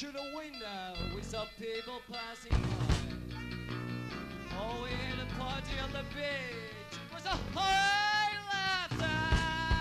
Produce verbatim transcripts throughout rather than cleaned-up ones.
through the window, we saw people passing by. Oh, we had a party on the beach. It was a high laughter.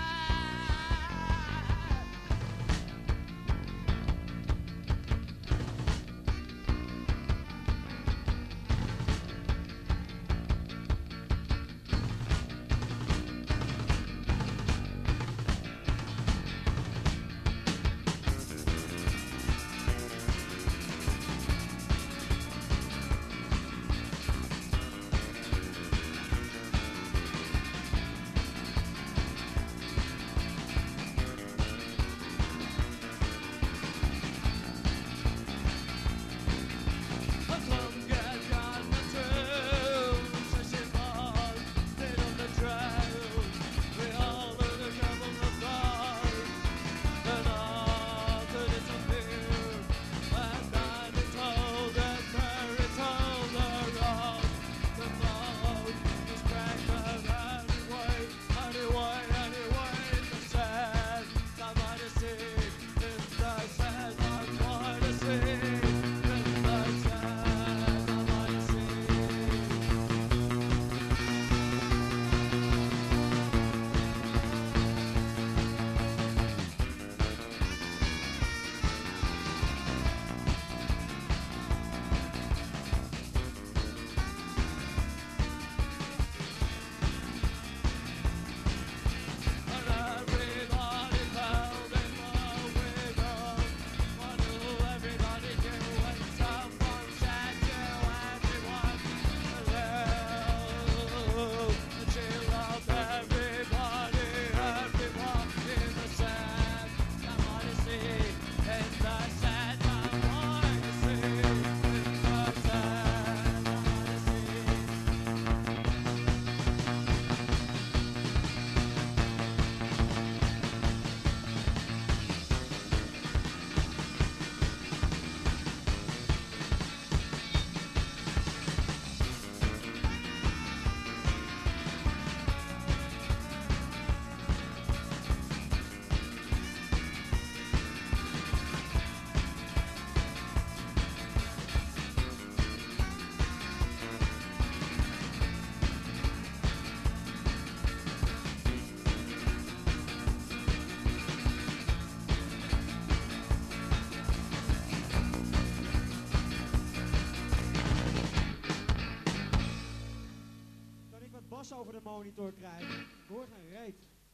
Over de monitor krijgen. Ik hoor geen reet.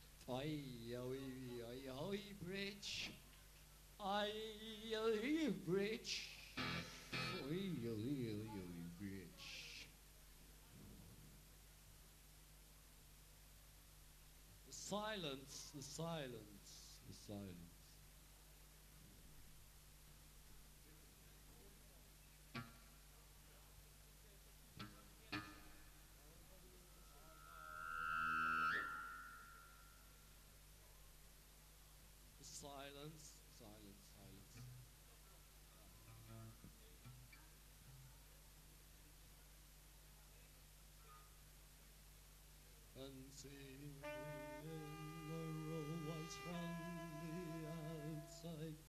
Oi, oi, oi, oi, bridge. Oi, oi, bridge. Oi, oi, oi, oi, bridge. The silence, the silence, the silence. Silence, silence, silence. And see.